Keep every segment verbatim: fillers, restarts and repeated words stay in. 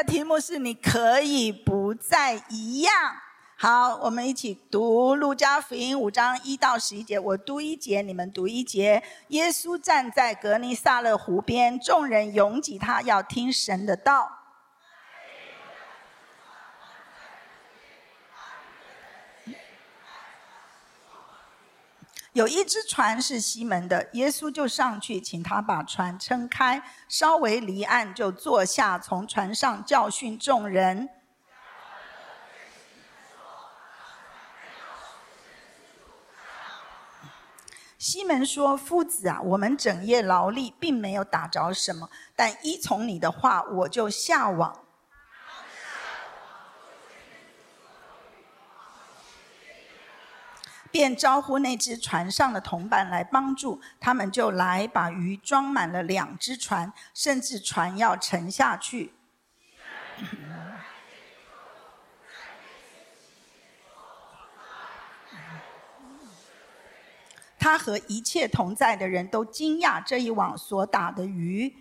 的题目是你可以不再一样。好，我们一起读路加福音五章一到十一节，我读一节，你们读一节。耶稣站在革尼撒勒湖边，众人拥挤他，要听神的道。有一只船是西门的，耶稣就上去，请他把船撑开，稍微离岸，就坐下，从船上教训众人。西门说：夫子啊，我们整夜劳力，并没有打着什么，但依从你的话，我就下网。便招呼那只船上的同伴来帮助，他们就来把鱼装满了两只船，甚至船要沉下去。他和一切同在的人都惊讶这一网所打的鱼。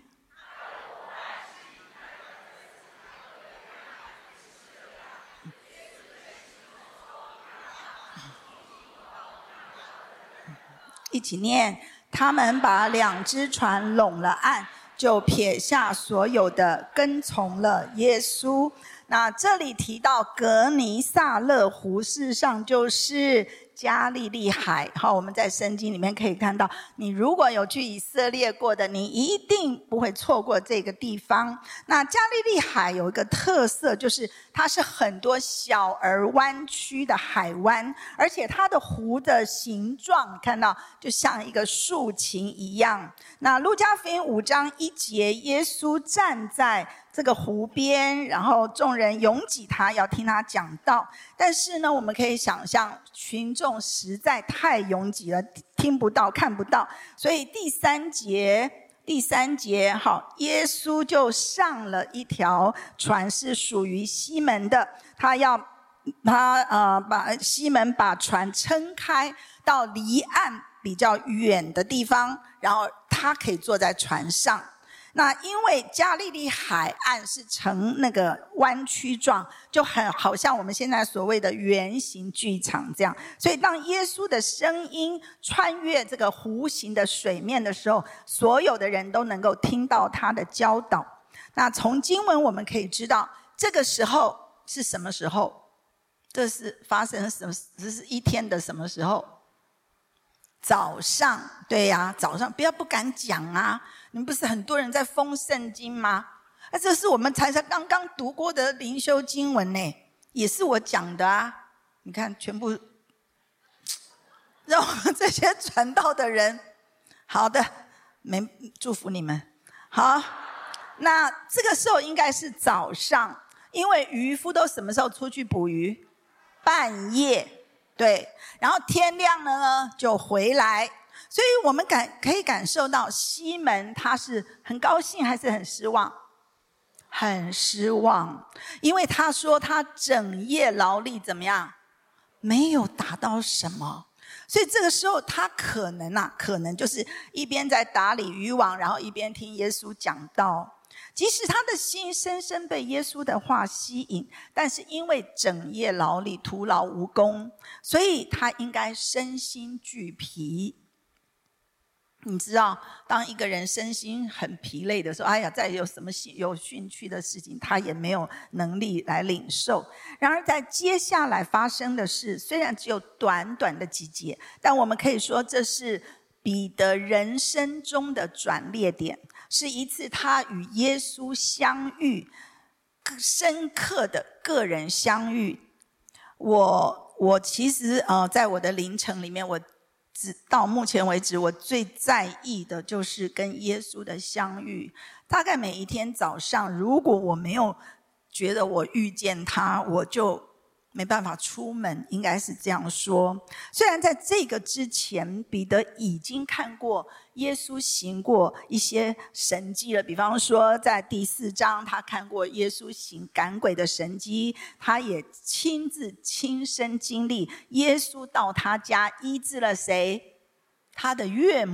一起念，他们把两只船拢了岸，就撇下所有的，跟从了耶稣。那这里提到革尼撒勒湖，事实上就是加利利海。好，我们在圣经里面可以看到，你如果有去以色列过的，你一定不会错过这个地方。那加利利海有一个特色，就是它是很多小而弯曲的海湾，而且它的湖的形状看到就像一个竖琴一样。那路加福音五章一节，耶稣站在这个湖边，然后众人拥挤他，要听他讲道。但是呢，我们可以想象群众实在太拥挤了，听不到看不到，所以第三节第三节好，耶稣就上了一条船，是属于西门的，他要他呃把西门把船撑开到离岸比较远的地方，然后他可以坐在船上。那因为加利利海岸是呈那个弯曲状，就很好像我们现在所谓的圆形剧场这样，所以当耶稣的声音穿越这个弧形的水面的时候，所有的人都能够听到他的教导。那从经文我们可以知道，这个时候是什么时候？这是发生什么？这是一天的什么时候？早上，对呀、啊，早上不要不敢讲啊！你们不是很多人在封圣经吗？啊，这是我们才才刚刚读过的灵修经文呢，也是我讲的啊！你看，全部让我们这些传道的人，好的，没祝福你们。好，那这个时候应该是早上，因为渔夫都什么时候出去捕鱼？半夜。对，然后天亮了呢就回来，所以我们感可以感受到西门他是很高兴还是很失望？很失望，因为他说他整夜劳力怎么样？没有达到什么，所以这个时候他可能啊，可能就是一边在打理渔网，然后一边听耶稣讲道。即使他的心深深被耶稣的话吸引，但是因为整夜劳力徒劳无功，所以他应该身心俱疲。你知道，当一个人身心很疲累的时候，哎呀，再有什么有兴趣的事情，他也没有能力来领受。然而在接下来发生的事，虽然只有短短的几节，但我们可以说这是彼得人生中的转捩点，是一次他与耶稣相遇，深刻的个人相遇。我我其实呃，在我的灵程里面，我直到目前为止，我最在意的就是跟耶稣的相遇。大概每一天早上，如果我没有觉得我遇见他，我就没办法出门，应该是这样说。虽然在这个之前，彼得已经看过耶稣行过一些神迹了，比方说在第四章，他看过耶稣行赶鬼的神迹，他也亲自亲身经历耶稣到他家医治了谁？他的岳母。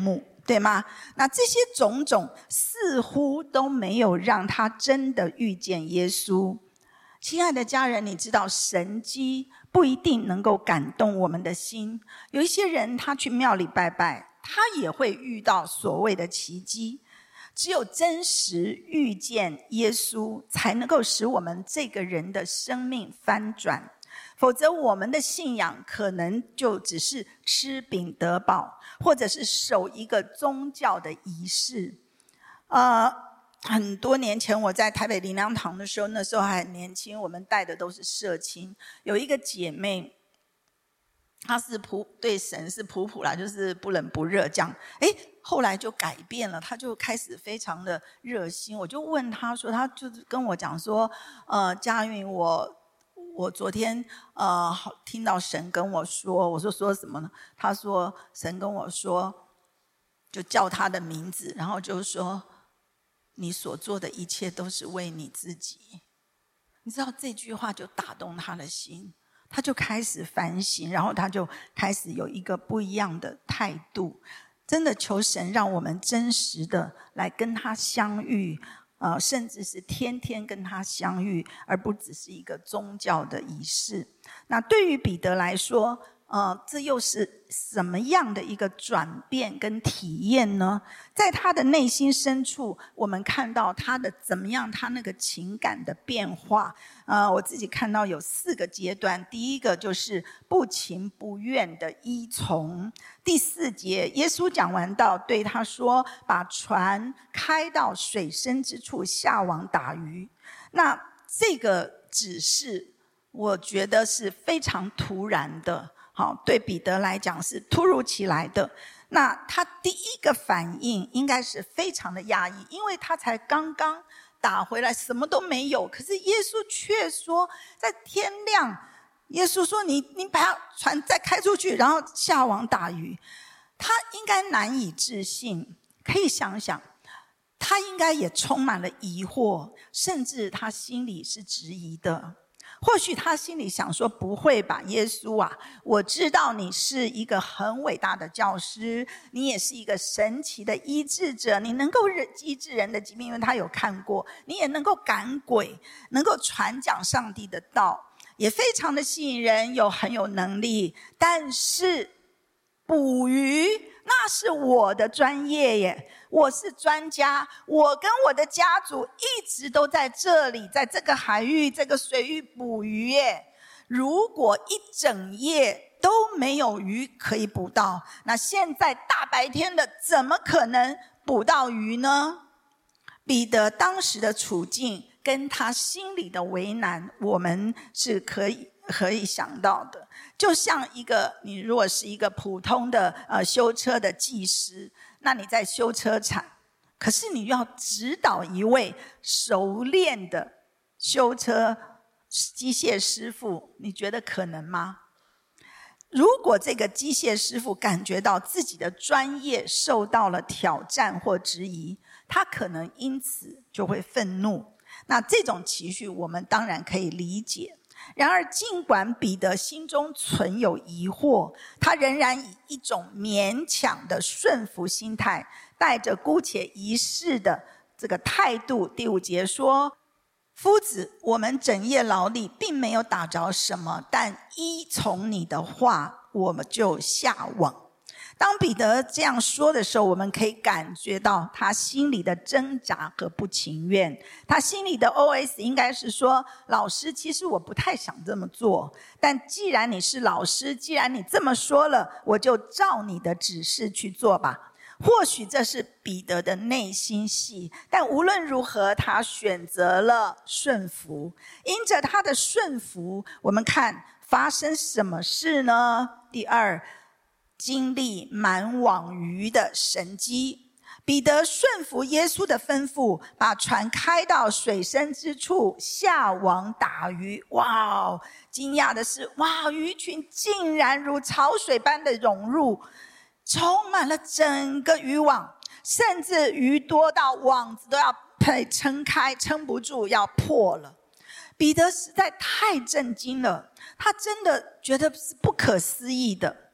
对吗？那这些种种似乎都没有让他真的遇见耶稣。亲爱的家人，你知道神迹不一定能够感动我们的心。有一些人他去庙里拜拜，他也会遇到所谓的奇迹。只有真实遇见耶稣，才能够使我们这个人的生命翻转。否则我们的信仰可能就只是吃饼得饱，或者是守一个宗教的仪式。呃，很多年前我在台北灵粮堂的时候，那时候还很年轻，我们带的都是社青。有一个姐妹，她是普对神是普普啦，就是不冷不热这样。诶后来就改变了，她就开始非常的热心。我就问她说，她就跟我讲说，呃，佳韵，我我昨天呃听到神跟我说，我说说什么呢？她说神跟我说，就叫她的名字，然后就说你所做的一切都是为你自己。你知道这句话就打动她的心。他就开始反省，然后他就开始有一个不一样的态度。真的求神让我们真实的来跟他相遇，呃，甚至是天天跟他相遇，而不只是一个宗教的仪式。那对于彼得来说，呃，这又是什么样的一个转变跟体验呢？在他的内心深处，我们看到他的怎么样，他那个情感的变化。呃，我自己看到有四个阶段。第一个就是不情不愿的依从。第四节，耶稣讲完道，对他说：“把船开到水深之处，下网打鱼。”那这个指示，我觉得是非常突然的。好，对彼得来讲是突如其来的。那他第一个反应应该是非常的压抑，因为他才刚刚打回来，什么都没有。可是耶稣却说，在天亮，耶稣说你你把船再开出去，然后下网打鱼。他应该难以置信，可以想想，他应该也充满了疑惑，甚至他心里是质疑的。或许他心里想说，不会吧，耶稣啊，我知道你是一个很伟大的教师，你也是一个神奇的医治者，你能够医治人的疾病，因为他有看过，你也能够赶鬼，能够传讲上帝的道，也非常的吸引人，有很有能力。但是捕鱼那是我的专业耶，我是专家，我跟我的家族一直都在这里，在这个海域这个水域捕鱼耶。如果一整夜都没有鱼可以捕到，那现在大白天的怎么可能捕到鱼呢？彼得当时的处境跟他心里的为难，我们是可以可以想到的。就像一个你如果是一个普通的呃修车的技师，那你在修车厂，可是你要指导一位熟练的修车机械师傅，你觉得可能吗？如果这个机械师傅感觉到自己的专业受到了挑战或质疑，他可能因此就会愤怒。那这种情绪我们当然可以理解。然而尽管彼得心中存有疑惑，他仍然以一种勉强的顺服心态，带着姑且一试的这个态度。第五节说，夫子，我们整夜劳力，并没有打着什么，但依从你的话，我们就下网。当彼得这样说的时候，我们可以感觉到他心里的挣扎和不情愿。他心里的 O S 应该是说，老师，其实我不太想这么做，但既然你是老师，既然你这么说了，我就照你的指示去做吧。或许这是彼得的内心戏，但无论如何，他选择了顺服。因着他的顺服，我们看发生什么事呢？第二，经历满网鱼的神迹。彼得顺服耶稣的吩咐，把船开到水深之处，下网打鱼。哇哦！惊讶的是，哇，鱼群竟然如潮水般的涌入，充满了整个渔网，甚至鱼多到网子都要被撑开，撑不住要破了。彼得实在太震惊了，他真的觉得是不可思议的。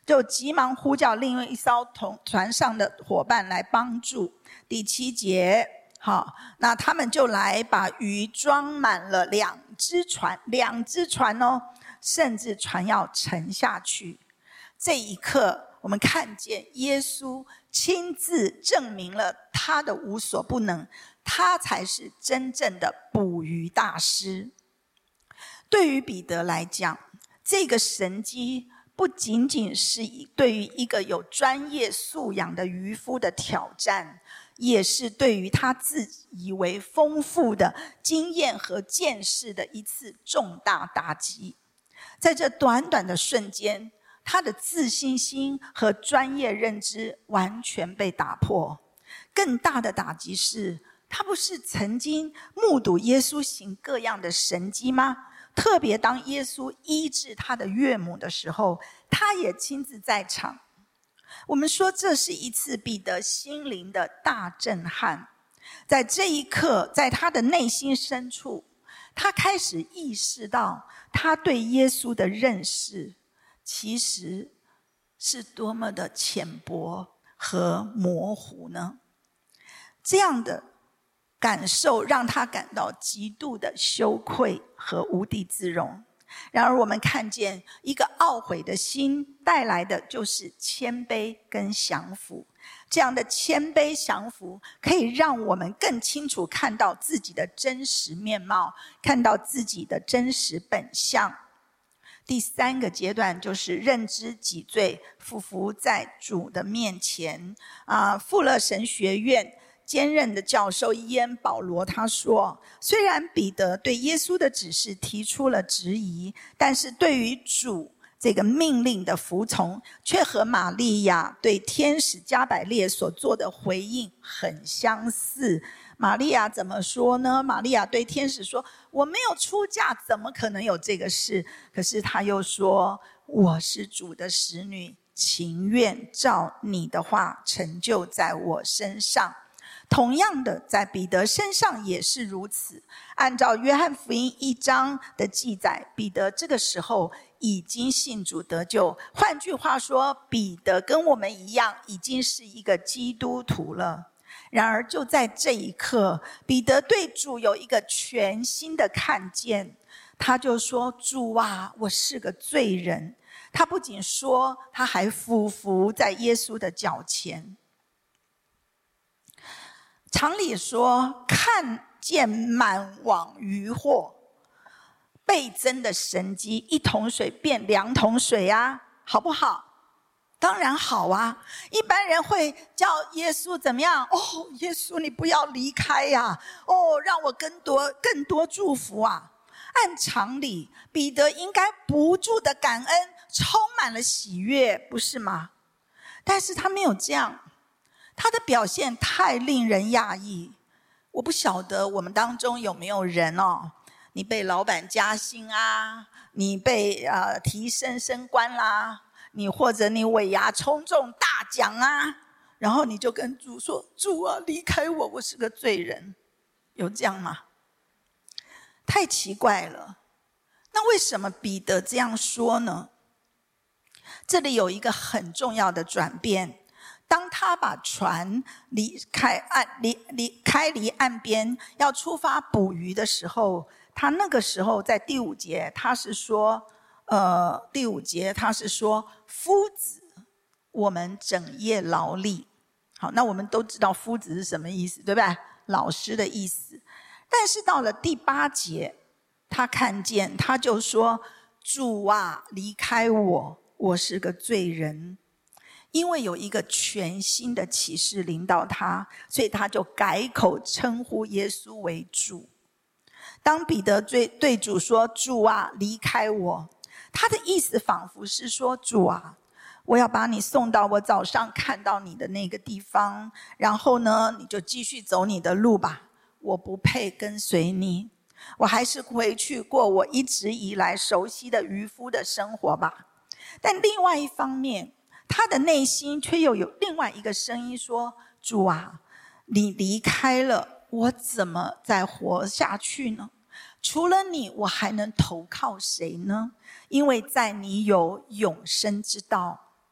就急忙呼叫另外一艘同船上的伙伴来帮助。第七节，好，那他们就来把鱼装满了两只船，两只船哦，甚至船要沉下去。这一刻，我们看见耶稣亲自证明了他的无所不能，他才是真正的捕鱼大师。对于彼得来讲，这个神迹不仅仅是对于一个有专业素养的渔夫的挑战，也是对于他自以为丰富的经验和见识的一次重大打击。在这短短的瞬间，他的自信心和专业认知完全被打破。更大的打击是，他不是曾经目睹耶稣行各样的神迹吗？特别当耶稣医治他的岳母的时候，他也亲自在场。我们说这是一次彼得心灵的大震撼。在这一刻，在他的内心深处，他开始意识到他对耶稣的认识其实是多么的浅薄和模糊呢？这样的感受让他感到极度的羞愧和无地自容。然而我们看见一个懊悔的心带来的就是谦卑跟降服。这样的谦卑降服可以让我们更清楚看到自己的真实面貌，看到自己的真实本相。第三个阶段就是认知己罪，俯伏在主的面前。啊，富勒神学院兼任的教授伊恩·保罗他说，虽然彼得对耶稣的指示提出了质疑，但是对于主这个命令的服从，却和玛利亚对天使加百列所做的回应很相似。玛利亚怎么说呢？玛利亚对天使说，我没有出嫁，怎么可能有这个事？可是他又说，我是主的使女，情愿照你的话成就在我身上。同样的，在彼得身上也是如此。按照约翰福音一章的记载，彼得这个时候已经信主得救。换句话说，彼得跟我们一样，已经是一个基督徒了。然而就在这一刻，彼得对主有一个全新的看见。他就说，主啊，我是个罪人。他不仅说，他还俯伏在耶稣的脚前。常理说，看见满网渔获，倍增的神迹，一桶水变两桶水啊，好不好？当然好啊。一般人会叫耶稣怎么样？哦，耶稣你不要离开呀、啊！哦，让我更多更多祝福啊！按常理，彼得应该不住的感恩，充满了喜悦，不是吗？但是他没有这样。他的表现太令人讶异。我不晓得我们当中有没有人哦，你被老板加薪啊，你被呃提升升官啦，你或者你尾牙冲中大奖啊，然后你就跟主说，主啊，离开我，我是个罪人。有这样吗？太奇怪了。那为什么彼得这样说呢？这里有一个很重要的转变。当他把船离开岸离离开离岸边，要出发捕鱼的时候，他那个时候在第五节，他是说，呃，第五节他是说，夫子，我们整夜劳力。好，那我们都知道夫子是什么意思，对不对？老师的意思。但是到了第八节，他看见，他就说，主啊，离开我，我是个罪人。因为有一个全新的启示临到他，所以他就改口称呼耶稣为主。当彼得对对主说，主啊，离开我，他的意思仿佛是说，主啊，我要把你送到我早上看到你的那个地方，然后呢，你就继续走你的路吧，我不配跟随你，我还是回去过我一直以来熟悉的渔夫的生活吧。但另外一方面，他的内心却又有另外一个声音说，主啊，你离开了，我怎么再活下去呢？除了你，我还能投靠谁呢？因为在你有永生之道。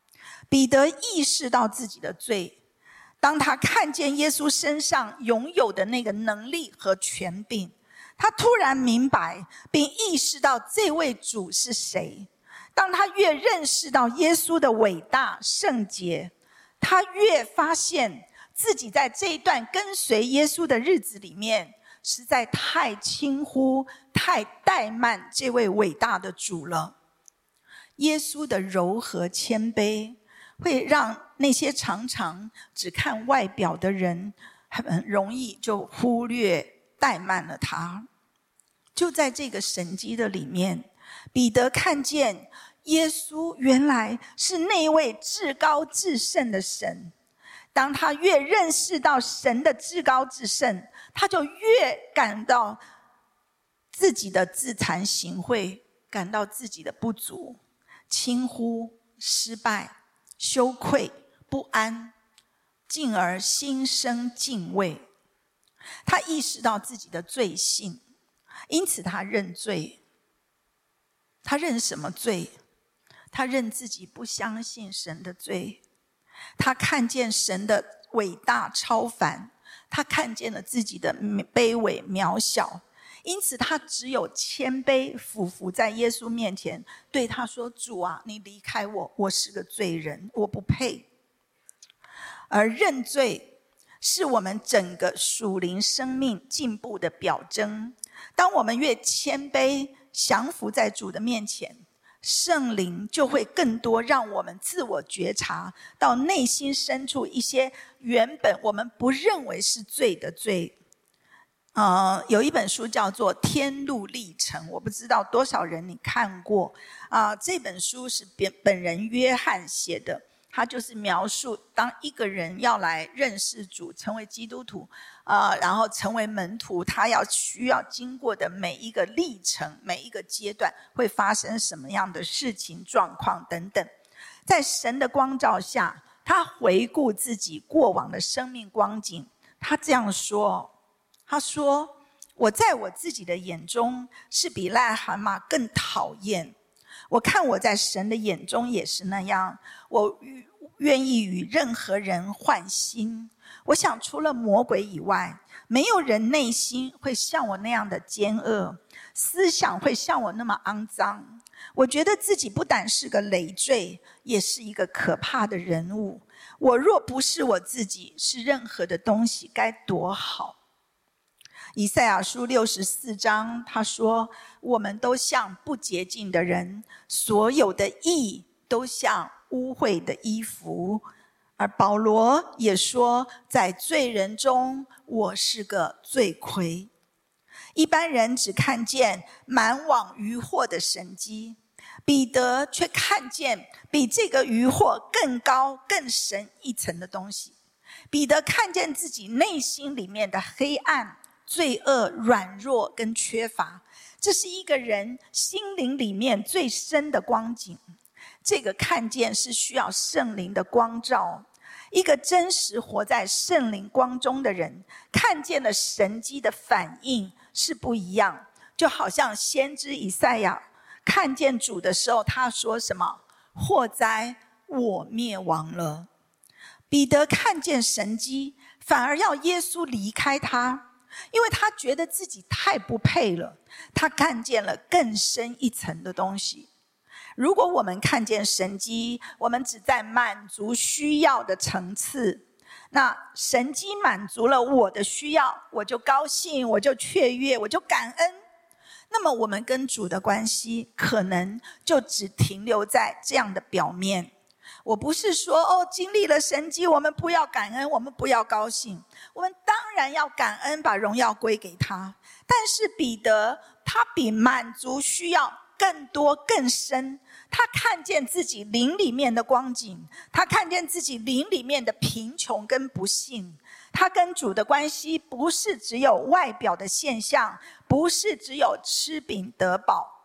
彼得意识到自己的罪，当他看见耶稣身上拥有的那个能力和权柄，他突然明白并意识到这位主是谁。当他越认识到耶稣的伟大圣洁，他越发现自己在这一段跟随耶稣的日子里面，实在太轻忽、太怠慢这位伟大的主了。耶稣的柔和谦卑，会让那些常常只看外表的人，很容易就忽略、怠慢了他。就在这个神迹的里面，彼得看见耶稣原来是那位至高至圣的神。当他越认识到神的至高至圣，他就越感到自己的自惭形秽，感到自己的不足、轻忽、失败、羞愧、不安，进而心生敬畏。他意识到自己的罪性，因此他认罪。他认什么罪？他认自己不相信神的罪。他看见神的伟大超凡，他看见了自己的卑微渺小，因此他只有谦卑俯伏在耶稣面前，对他说：主啊，你离开我，我是个罪人，我不配。而认罪是我们整个属灵生命进步的表征。当我们越谦卑降服在主的面前，圣灵就会更多让我们自我觉察到内心深处一些原本我们不认为是罪的罪。呃，有一本书叫做《天路历程》，我不知道多少人你看过啊、呃？这本书是本人约翰写的，他就是描述当一个人要来认识主，成为基督徒，呃，然后成为门徒，他要需要经过的每一个历程、每一个阶段会发生什么样的事情、状况等等。在神的光照下，他回顾自己过往的生命光景，他这样说。他说：我在我自己的眼中是比癞蛤蟆更讨厌，我看我在神的眼中也是那样，我愿意与任何人换心。我想除了魔鬼以外，没有人内心会像我那样的奸恶，思想会像我那么肮脏。我觉得自己不但是个累赘，也是一个可怕的人物。我若不是我自己，是任何的东西该多好。以赛亚书六十四章，他说：我们都像不洁净的人，所有的义都像污秽的衣服。而保罗也说，在罪人中，我是个罪魁。一般人只看见满网渔获的神迹，彼得却看见比这个渔获更高更深一层的东西。彼得看见自己内心里面的黑暗、罪恶、软弱跟缺乏，这是一个人心灵里面最深的光景。这个看见是需要圣灵的光照。一个真实活在圣灵光中的人，看见了神迹的反应是不一样。就好像先知以赛亚看见主的时候，他说什么？祸哉，我灭亡了。彼得看见神迹，反而要耶稣离开他，因为他觉得自己太不配了。他看见了更深一层的东西。如果我们看见神迹，我们只在满足需要的层次，那神迹满足了我的需要，我就高兴，我就雀跃，我就感恩。那么我们跟主的关系可能就只停留在这样的表面。我不是说哦，经历了神迹我们不要感恩，我们不要高兴，我们当然要感恩，把荣耀归给他。但是彼得他比满足需要更多更深，他看见自己灵里面的光景，他看见自己灵里面的贫穷跟不幸。他跟主的关系不是只有外表的现象，不是只有吃饼得饱。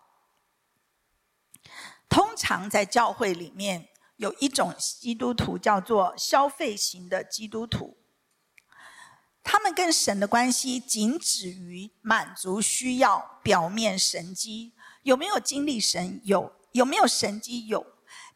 通常在教会里面有一种基督徒叫做消费型的基督徒，他们跟神的关系仅止于满足需要、表面神迹。有没有经历神？有。有没有神迹？有。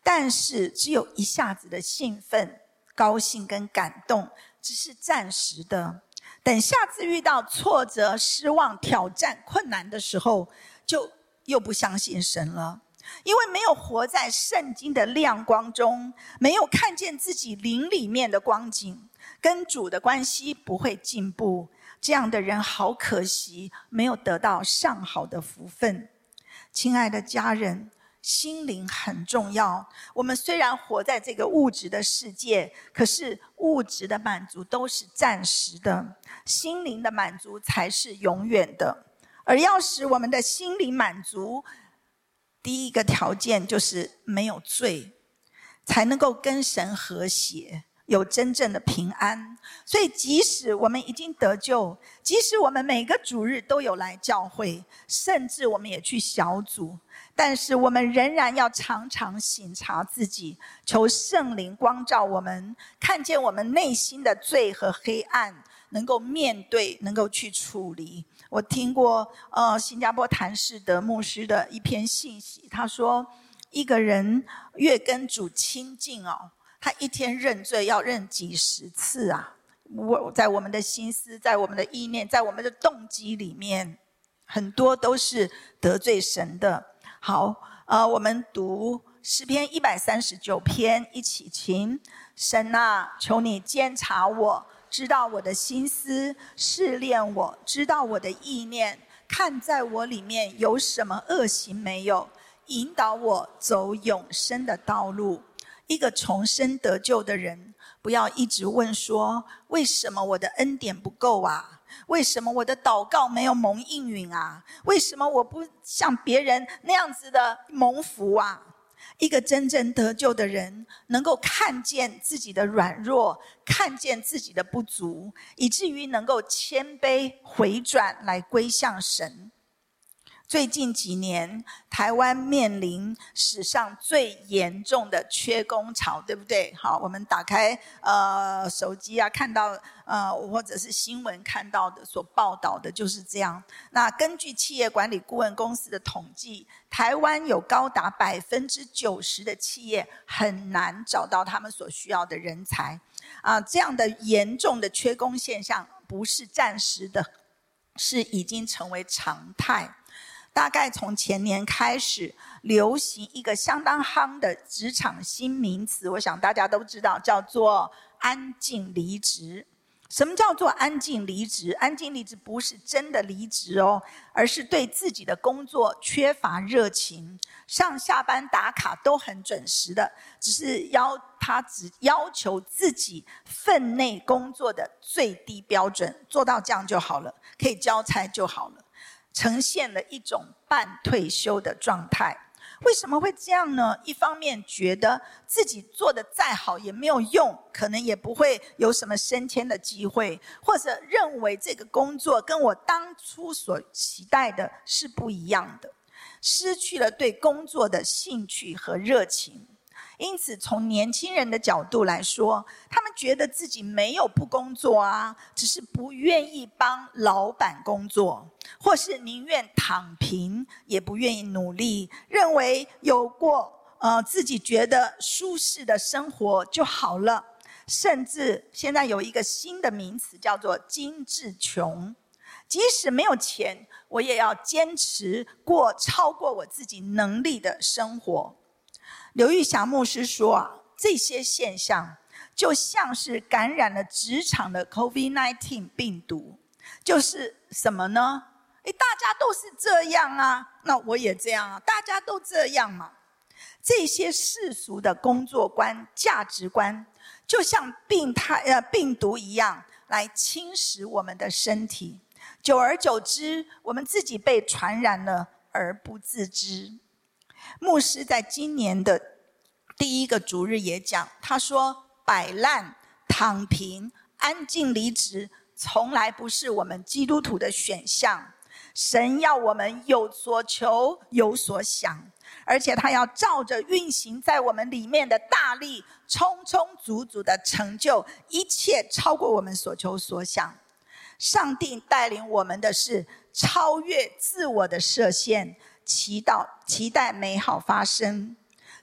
但是只有一下子的兴奋、高兴跟感动，只是暂时的。等下次遇到挫折、失望、挑战、困难的时候，就又不相信神了。因为没有活在圣经的亮光中，没有看见自己灵里面的光景，跟主的关系不会进步。这样的人好可惜，没有得到上好的福分。亲爱的家人，心灵很重要。我们虽然活在这个物质的世界，可是物质的满足都是暂时的，心灵的满足才是永远的。而要使我们的心灵满足，第一个条件就是没有罪，才能够跟神和谐，有真正的平安。所以即使我们已经得救，即使我们每个主日都有来教会，甚至我们也去小组，但是我们仍然要常常省察自己，求圣灵光照我们，看见我们内心的罪和黑暗，能够面对，能够去处理。我听过呃新加坡谭士德牧师的一篇信息，他说一个人越跟主亲近哦，他一天认罪要认几十次啊！我在我们的心思，在我们的意念，在我们的动机里面，很多都是得罪神的。好，呃，我们读诗篇一百三十九篇，一起请神啊，求你监察我，知道我的心思，试炼我，知道我的意念，看在我里面有什么恶行没有，引导我走永生的道路。一个重生得救的人，不要一直问说，为什么我的恩典不够啊？为什么我的祷告没有蒙应允啊？为什么我不像别人那样子的蒙福啊？一个真正得救的人，能够看见自己的软弱，看见自己的不足，以至于能够谦卑回转来归向神。最近几年，台湾面临史上最严重的缺工潮，对不对？好，我们打开呃手机啊，看到呃或者是新闻看到的所报道的就是这样。那根据企业管理顾问公司的统计，台湾有高达百分之九十的企业很难找到他们所需要的人才啊，这样的严重的缺工现象不是暂时的，是已经成为常态。大概从前年开始流行一个相当夯的职场新名词，我想大家都知道，叫做安静离职。什么叫做安静离职？安静离职不是真的离职哦，而是对自己的工作缺乏热情，上下班打卡都很准时的，只是要他只要求自己分内工作的最低标准，做到这样就好了，可以交差就好了，呈现了一种半退休的状态。为什么会这样呢？一方面觉得自己做得再好也没有用，可能也不会有什么升迁的机会，或者认为这个工作跟我当初所期待的是不一样的，失去了对工作的兴趣和热情。因此从年轻人的角度来说，他们觉得自己没有不工作啊，只是不愿意帮老板工作，或是宁愿躺平也不愿意努力，认为有过呃自己觉得舒适的生活就好了。甚至现在有一个新的名词叫做精致穷，即使没有钱，我也要坚持过超过我自己能力的生活。刘玉霞牧师说啊，这些现象就像是感染了职场的 COVID 十九 病毒。就是什么呢？诶，大家都是这样啊，那我也这样啊，大家都这样嘛。这些世俗的工作观、价值观，就像病态呃病毒一样，来侵蚀我们的身体。久而久之，我们自己被传染了而不自知。牧师在今年的第一个主日也讲，他说摆烂、躺平、安静离职从来不是我们基督徒的选项。神要我们有所求有所想，而且他要照着运行在我们里面的大力，充充足足的成就一切超过我们所求所想。上帝带领我们的是超越自我的设限，祈祷期待美好发生。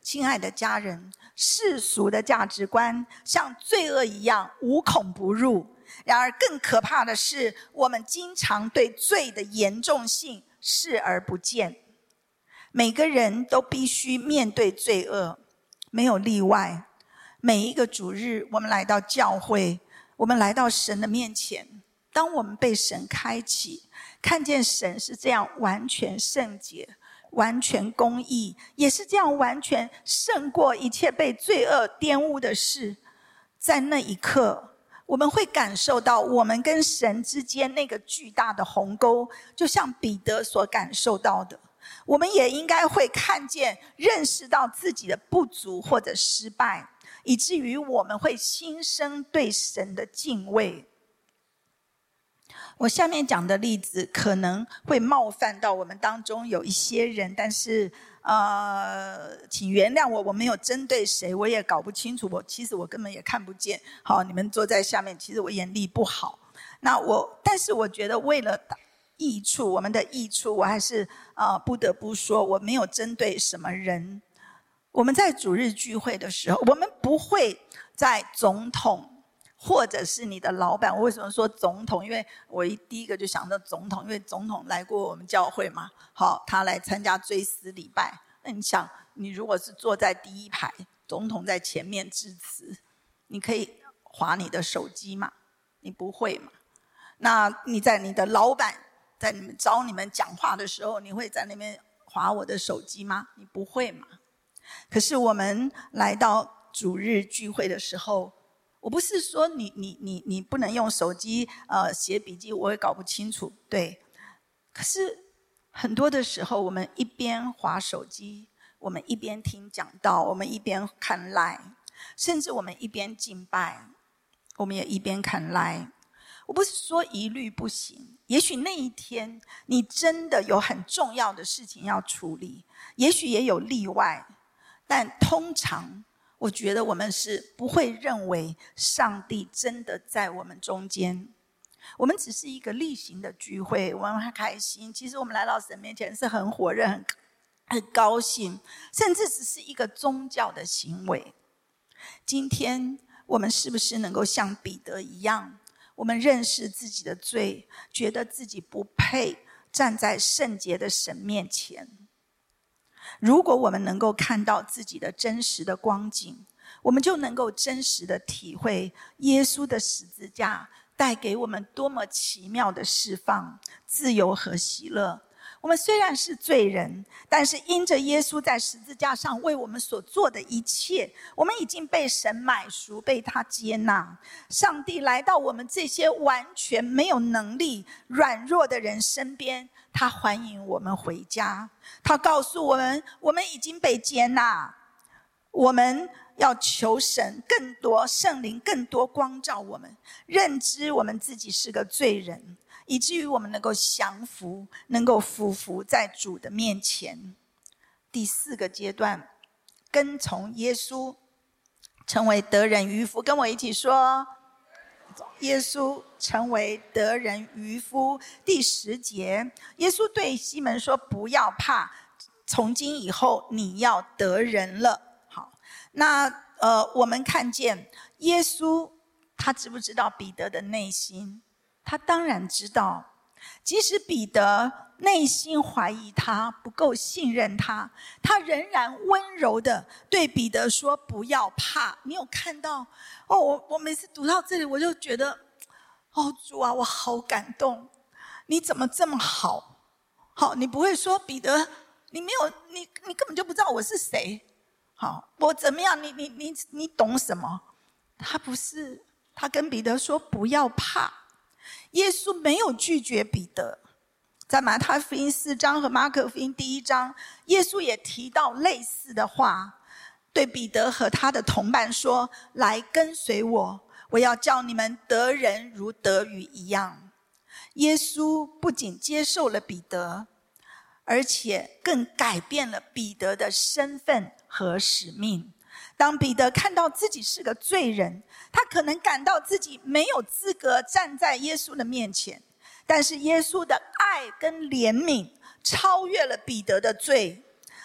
亲爱的家人，世俗的价值观像罪恶一样无孔不入，然而更可怕的是，我们经常对罪的严重性视而不见。每个人都必须面对罪恶，没有例外。每一个主日，我们来到教会，我们来到神的面前，当我们被神开启，看见神是这样完全圣洁，完全公义，也是这样完全胜过一切被罪恶玷污的事，在那一刻，我们会感受到我们跟神之间那个巨大的鸿沟，就像彼得所感受到的。我们也应该会看见、认识到自己的不足或者失败，以至于我们会心生对神的敬畏。我下面讲的例子可能会冒犯到我们当中有一些人，但是呃，请原谅我，我没有针对谁，我也搞不清楚，我其实我根本也看不见。好，你们坐在下面，其实我眼力不好。那我，但是我觉得为了益处，我们的益处，我还是呃不得不说，我没有针对什么人。我们在主日聚会的时候，我们不会在总统或者是你的老板。我为什么说总统？因为我一第一个就想到总统，因为总统来过我们教会嘛。好，他来参加追思礼拜。那你想，你如果是坐在第一排，总统在前面致辞，你可以滑你的手机吗？你不会嘛？那你在你的老板在你们找你们讲话的时候，你会在那边滑我的手机吗？你不会嘛？可是我们来到主日聚会的时候，我不是说你你你你不能用手机呃写笔记，我也搞不清楚，对。可是很多的时候，我们一边滑手机，我们一边听讲道，我们一边看 LINE， 甚至我们一边敬拜，我们也一边看 LINE。我不是说一律不行，也许那一天你真的有很重要的事情要处理，也许也有例外，但通常我觉得我们是不会认为上帝真的在我们中间。我们只是一个例行的聚会，我们很开心，其实我们来到神面前是很火热，很很高兴，甚至只是一个宗教的行为。今天我们是不是能够像彼得一样，我们认识自己的罪，觉得自己不配站在圣洁的神面前。如果我们能够看到自己的真实的光景，我们就能够真实的体会耶稣的十字架带给我们多么奇妙的释放、自由和喜乐。我们虽然是罪人，但是因着耶稣在十字架上为我们所做的一切，我们已经被神买赎，被他接纳。上帝来到我们这些完全没有能力、软弱的人身边，他欢迎我们回家。他告诉我们，我们已经被接纳，我们要求神更多，圣灵更多光照我们，认知我们自己是个罪人，以至于我们能够降服，能够俯伏在主的面前。第四个阶段，跟从耶稣，成为得人渔夫。跟我一起说，耶稣成为得人渔夫。第十节，耶稣对西门说，不要怕，从今以后你要得人了。好，那呃，我们看见耶稣，他知不知道彼得的内心？他当然知道，即使彼得内心怀疑他，不够信任他，他仍然温柔的对彼得说，不要怕。你有看到哦？我我每次读到这里，我就觉得，哦主啊，我好感动，你怎么这么好？好，你不会说彼得，你没有，你你根本就不知道我是谁。好，我怎么样？你你你你懂什么？他不是，他跟彼得说不要怕。耶稣没有拒绝彼得，在马太福音四章和马可福音第一章，耶稣也提到类似的话，对彼得和他的同伴说，来跟随我，我要叫你们得人如得鱼一样。耶稣不仅接受了彼得，而且更改变了彼得的身份和使命。当彼得看到自己是个罪人，他可能感到自己没有资格站在耶稣的面前，但是耶稣的爱跟怜悯超越了彼得的罪。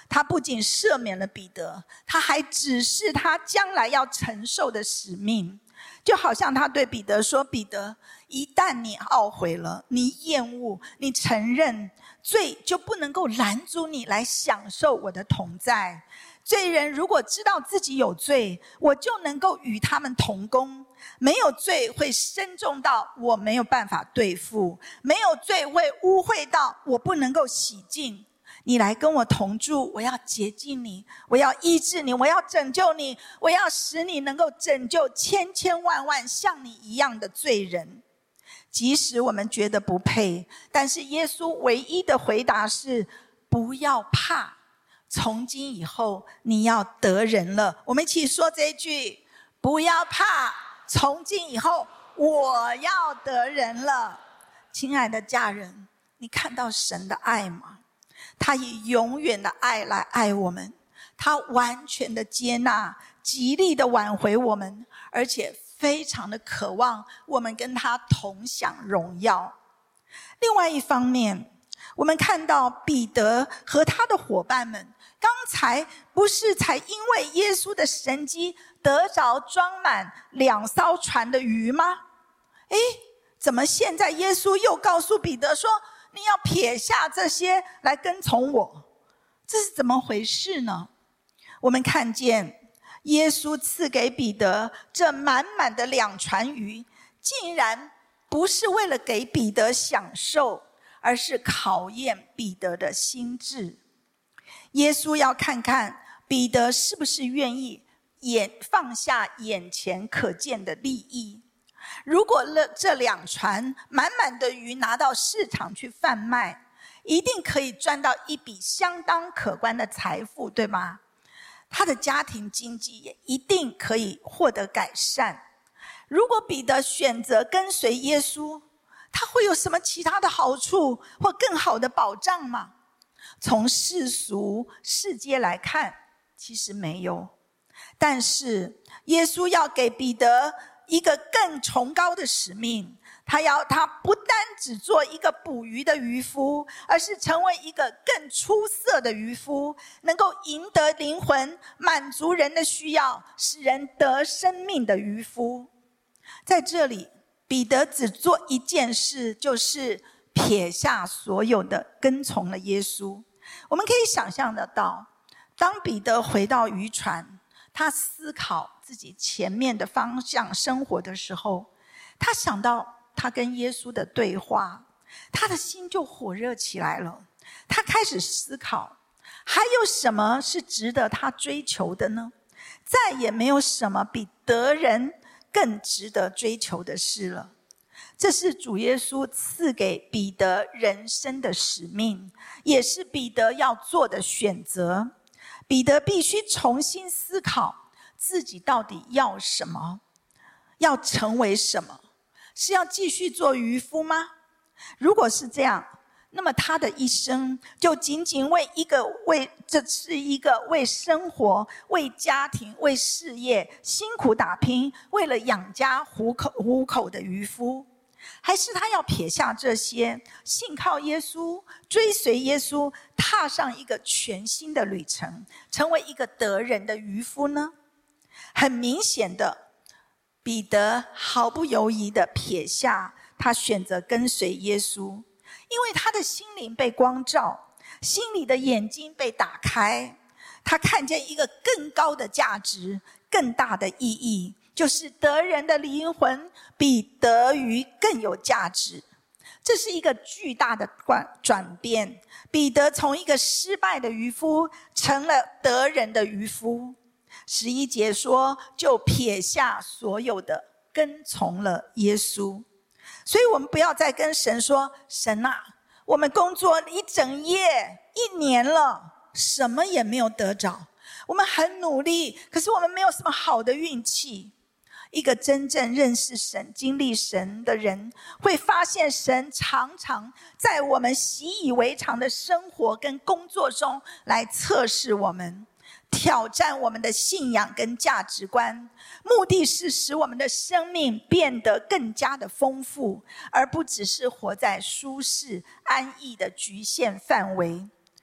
他不仅赦免了彼得，他还指示他将来要承受的使命。就好像他对彼得说，彼得，一旦你懊悔了，你厌恶，你承认罪，就不能够拦阻你来享受我的同在。罪人如果知道自己有罪，我就能够与他们同工。没有罪会深重到我没有办法对付，没有罪会污秽到我不能够洗净。你来跟我同住，我要洁净你，我要医治你，我要拯救你，我要使你能够拯救千千万万像你一样的罪人。即使我们觉得不配，但是耶稣唯一的回答是，不要怕，从今以后你要得人了。我们一起说这一句，不要怕，从今以后我要得人了。亲爱的家人，你看到神的爱吗？他以永远的爱来爱我们，他完全的接纳，极力的挽回我们，而且非常的渴望我们跟他同享荣耀。另外一方面，我们看到彼得和他的伙伴们，刚才不是才因为耶稣的神迹得着装满两艘船的鱼吗？诶，怎么现在耶稣又告诉彼得说，你要撇下这些来跟从我？这是怎么回事呢？我们看见耶稣赐给彼得这满满的两船鱼，竟然不是为了给彼得享受，而是考验彼得的心智。耶稣要看看彼得是不是愿意眼放下眼前可见的利益。如果这两船满满的鱼拿到市场去贩卖，一定可以赚到一笔相当可观的财富，对吗？他的家庭经济也一定可以获得改善。如果彼得选择跟随耶稣，他会有什么其他的好处或更好的保障吗？从世俗世界来看，其实没有。但是耶稣要给彼得一个更崇高的使命，他要他不单只做一个捕鱼的渔夫，而是成为一个更出色的渔夫，能够赢得灵魂，满足人的需要，使人得生命的渔夫。在这里，彼得只做一件事，就是撇下所有的，跟从了耶稣。我们可以想象得到，当彼得回到渔船，他思考自己前面的方向生活的时候，他想到他跟耶稣的对话，他的心就火热起来了。他开始思考，还有什么是值得他追求的呢？再也没有什么比得人更值得追求的事了。这是主耶稣赐给彼得人生的使命，也是彼得要做的选择。彼得必须重新思考自己到底要什么，要成为什么？是要继续做渔夫吗？如果是这样，那么他的一生就仅仅为一个为这是一个为生活、为家庭、为事业辛苦打拼，为了养家糊口糊口的渔夫，还是他要撇下这些，信靠耶稣，追随耶稣，踏上一个全新的旅程，成为一个得人的渔夫呢？很明显的，彼得毫不犹豫的撇下，他选择跟随耶稣，因为他的心灵被光照，心里的眼睛被打开，他看见一个更高的价值，更大的意义，就是得人的灵魂比得鱼更有价值。这是一个巨大的转变，彼得从一个失败的渔夫成了得人的渔夫。十一节说，就撇下所有的，跟从了耶稣。所以我们不要再跟神说，神啊，我们工作一整夜一年了，什么也没有得着，我们很努力，可是我们没有什么好的运气。一个真正认识神、经历神的人，会发现神常常在我们习以为常的生活跟工作中来测试我们，挑战我们的信仰跟价值观，目的是使我们的生命变得更加的丰富，而不只是活在舒适安逸的局限范围。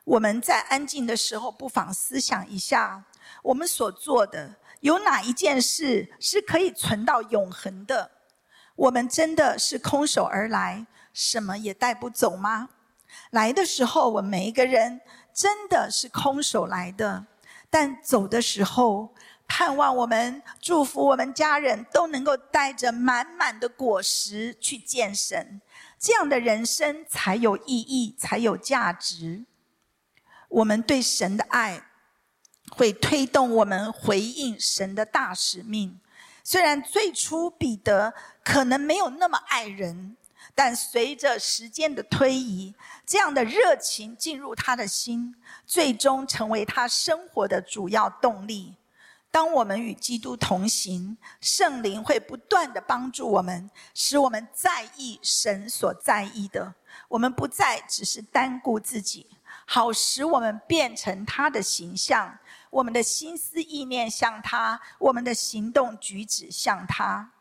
我们在安静的时候，不妨思想一下，我们所做的有哪一件事是可以存到永恒的？我们真的是空手而来，什么也带不走吗？来的时候，我们每一个人真的是空手来的，但走的时候，盼望我们祝福我们家人都能够带着满满的果实去见神，这样的人生才有意义，才有价值。我们对神的爱会推动我们回应神的大使命。虽然最初彼得可能没有那么爱人，但随着时间的推移，这样的热情进入他的心，最终成为他生活的主要动力。当我们与基督同行，圣灵会不断地帮助我们，使我们在意神所在意的，我们不再只是单顾自己，好使我们变成他的形象，我们的心思意念像他，我们的行动举止像他。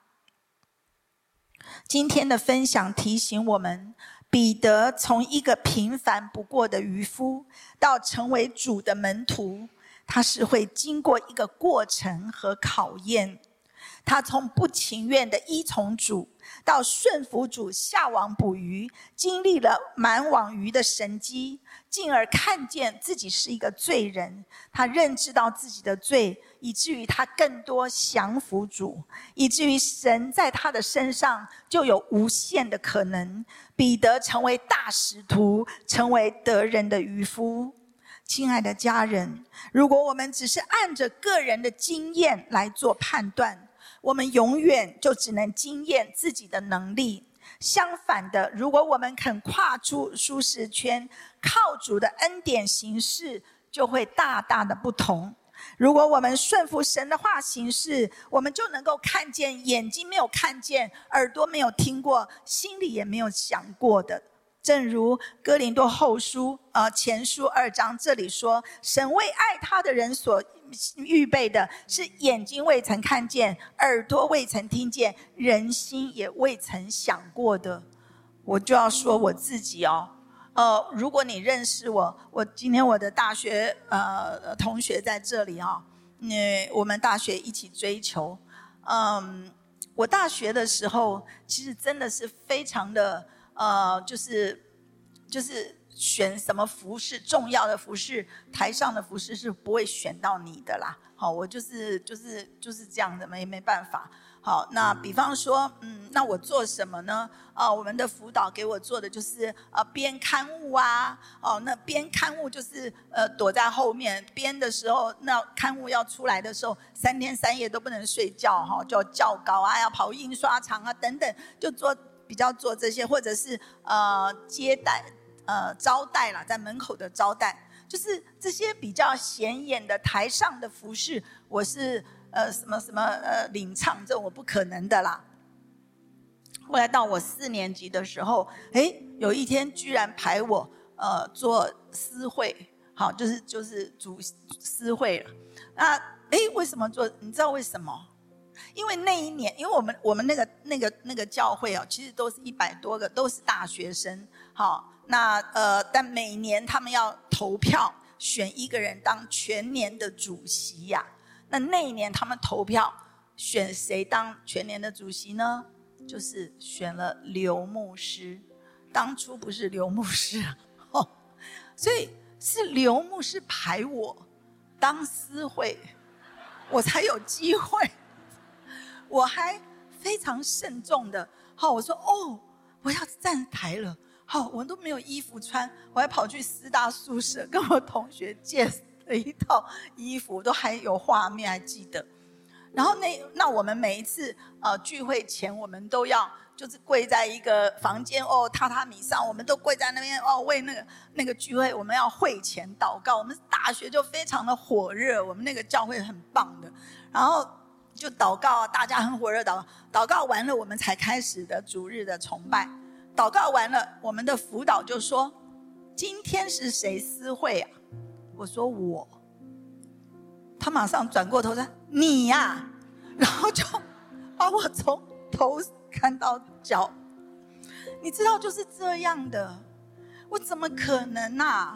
今天的分享提醒我们，彼得从一个平凡不过的渔夫，到成为主的门徒，他是会经过一个过程和考验。他从不情愿的依从主，到顺服主下网捕鱼，经历了满网鱼的神迹，进而看见自己是一个罪人。他认知到自己的罪，以至于他更多降服主，以至于神在他的身上就有无限的可能。彼得成为大使徒，成为得人的渔夫。亲爱的家人，如果我们只是按着个人的经验来做判断，我们永远就只能经验自己的能力。相反的，如果我们肯跨出舒适圈，靠主的恩典行事，就会大大的不同。如果我们顺服神的话行事，我们就能够看见眼睛没有看见，耳朵没有听过，心里也没有想过的。正如哥林多后书、呃、前书二章这里说，神为爱他的人所预备的是眼睛未曾看见，耳朵未曾听见，人心也未曾想过的。我就要说我自己哦，呃，如果你认识我，我今天我的大学呃同学在这里哦，嗯，我们大学一起追求，嗯，我大学的时候其实真的是非常的呃，就是就是选什么服饰，重要的服饰，台上的服饰是不会选到你的啦。好，我就是就是就是这样的，没没办法。好，那比方说，嗯，那我做什么呢？啊，我们的辅导给我做的就是呃编刊物啊，哦，那编刊物就是呃躲在后面编的时候，那刊物要出来的时候，三天三夜都不能睡觉哈，就要校稿啊，要跑印刷厂啊等等，就做比较做这些，或者是呃接待呃招待啦，在门口的招待，就是这些比较显眼的台上的服饰，我是。呃，什么什么呃，领唱这我不可能的啦。后来到我四年级的时候，哎，有一天居然排我呃做司会，好，就是就是主司会了。那哎，为什么做？你知道为什么？因为那一年，因为我们我们那个那个那个教会哦，其实都是一百多个，都是大学生。好，那呃，但每年他们要投票选一个人当全年的主席呀、啊。那那一年他们投票选谁当全年的主席呢？就是选了刘牧师。当初不是刘牧师、哦、所以是刘牧师排我当司会，我才有机会。我还非常慎重的，好，我说哦，我要站台了，好，我都没有衣服穿，我还跑去师大宿舍跟我同学借的一套衣服，都还有画面还记得。然后那那我们每一次呃聚会前，我们都要就是跪在一个房间哦榻榻米上，我们都跪在那边哦为那个那个聚会，我们要会前祷告。我们大学就非常的火热，我们那个教会很棒的，然后就祷告，大家很火热祷告，祷告完了我们才开始的主日的崇拜。祷告完了，我们的辅导就说：“今天是谁司会啊？”我说我，他马上转过头说你呀、啊，然后就把我从头看到脚，你知道就是这样的，我怎么可能啊？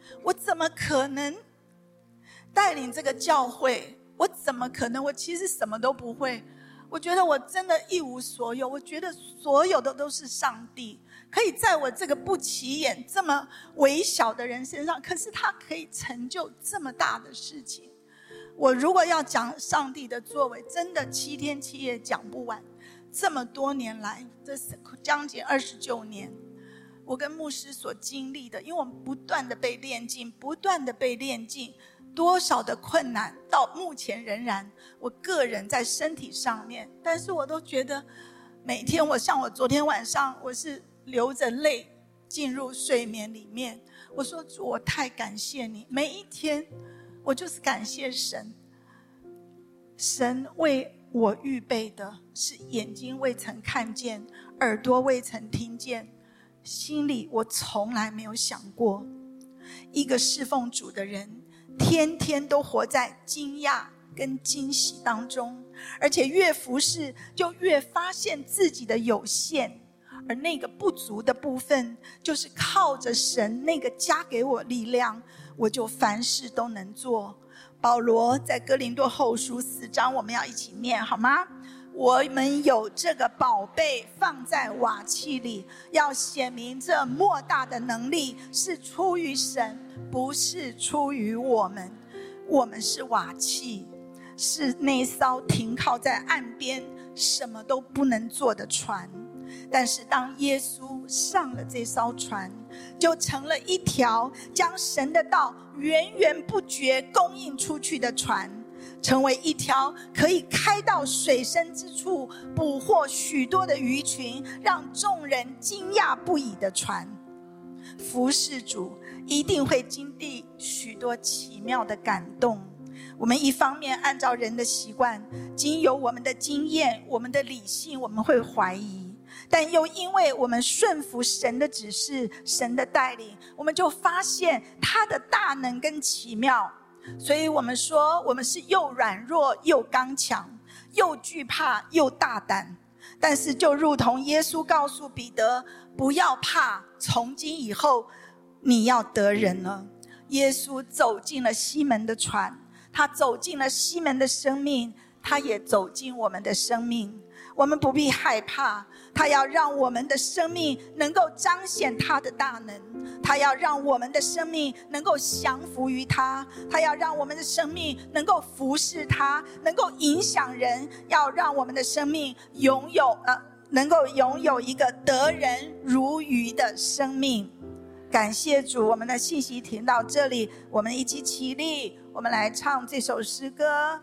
我怎么可能带领这个教会？我怎么可能？我其实什么都不会。我觉得我真的一无所有。我觉得所有的都是上帝，可以在我这个不起眼、这么微小的人身上，可是他可以成就这么大的事情。我如果要讲上帝的作为，真的七天七夜讲不完。这么多年来，这将近二十九年，我跟牧师所经历的，因为我们不断的被炼净，不断的被炼净，多少的困难，到目前仍然，我个人在身体上面，但是我都觉得，每天我像我昨天晚上，我是流着泪进入睡眠里面。我说主，我太感谢你，每一天我就是感谢神，神为我预备的是眼睛未曾看见，耳朵未曾听见，心里我从来没有想过。一个侍奉主的人，天天都活在惊讶跟惊喜当中，而且越服侍就越发现自己的有限，而那个不足的部分，就是靠着神那个加给我力量，我就凡事都能做。保罗在哥林多后书四章，我们要一起念好吗？我们有这个宝贝放在瓦器里，要显明这莫大的能力是出于神，不是出于我们。我们是瓦器，是那艘停靠在岸边什么都不能做的船，但是当耶稣上了这艘船，就成了一条将神的道源源不绝供应出去的船，成为一条可以开到水深之处捕获许多的鱼群，让众人惊讶不已的船。服事主一定会经历许多奇妙的感动。我们一方面按照人的习惯，经由我们的经验，我们的理性，我们会怀疑，但又因为我们顺服神的指示，神的带领，我们就发现他的大能跟奇妙。所以我们说，我们是又软弱又刚强，又惧怕又大胆。但是就如同耶稣告诉彼得，不要怕，从今以后你要得人了。耶稣走进了西门的船，他走进了西门的生命，他也走进我们的生命。我们不必害怕，他要让我们的生命能够彰显他的大能，他要让我们的生命能够降服于他，他要让我们的生命能够服侍他，能够影响人，要让我们的生命拥有呃，能够拥有一个得人如鱼的生命。感谢主，我们的信息停到这里，我们一起起立，我们来唱这首诗歌。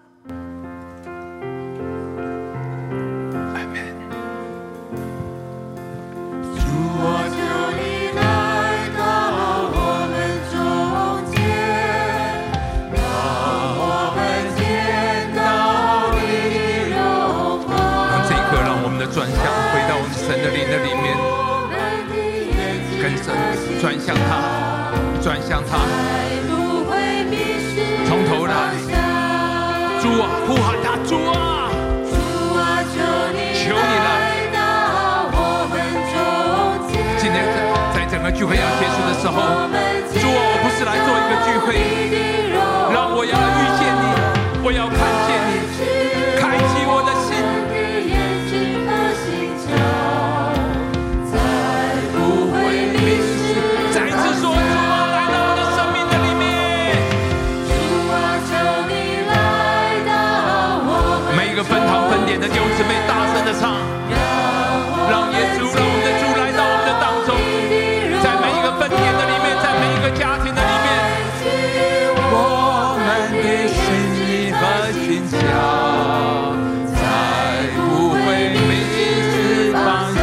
我求你来到我们中间，让我们见到你的荣光。 这一刻，让我们的转向回到我们神的灵的里面，跟神转向他，转向他，从头来。主啊，呼喊他，主啊， 主啊，求你求你来。整个聚会要结束的时候，主啊，我不是来做一个聚会，让我要遇见你，我要看见你，开启我的心， 再不会迷失。 再次说，主啊，来到我的生命的里面， 主啊，求你来到我们。 每一个分堂分点的弟兄姊妹大声的唱，让耶稣，让我们的主来到我们的当中。分田的里面，在每一个家庭的里面， 我们的心和心跳，再不会迷失方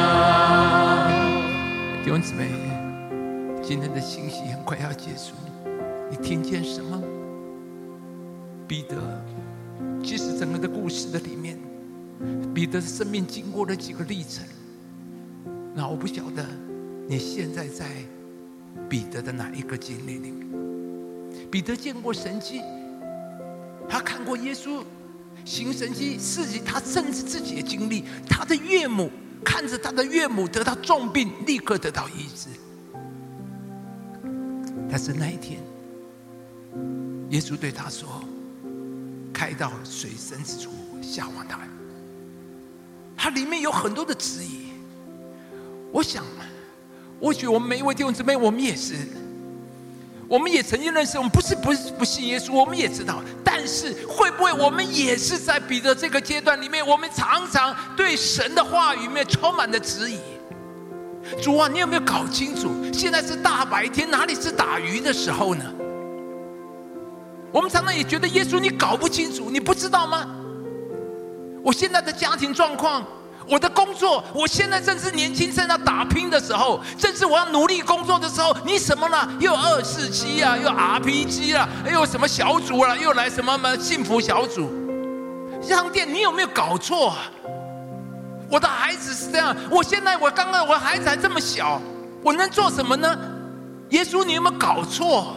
向。 弟兄姊妹，今天的信息很快要结束，你听见什么？彼得，其实整个的故事的里面，彼得的生命经过了几个历程，那我不晓得你现在在彼得的哪一个经历里面？彼得见过神迹，他看过耶稣行神迹事迹，他甚至自己也经历，他的岳母看着他的岳母得到重病，立刻得到医治。 但是那一天，耶稣对他说：“开到水深之处，下往他。”它里面有很多的质疑。我想，或许我们每一位弟兄姊妹，我们也是，我们也曾经认识，我们不是不是不信耶稣，我们也知道。但是会不会我们也是在彼得这个阶段里面，我们常常对神的话语里面充满了质疑？主啊，你有没有搞清楚？现在是大白天，哪里是打鱼的时候呢？我们常常也觉得耶稣，你搞不清楚，你不知道吗？我现在的家庭状况，我的工作，我现在正是年轻正在打拼的时候，正是我要努力工作的时候，你什么呢？又二四七啊，又 R P G 啊，又什么小组啊，又来什么什么幸福小组。上帝，你有没有搞错啊？我的孩子是这样，我现在我刚刚我孩子还这么小，我能做什么呢？耶稣，你有没有搞错？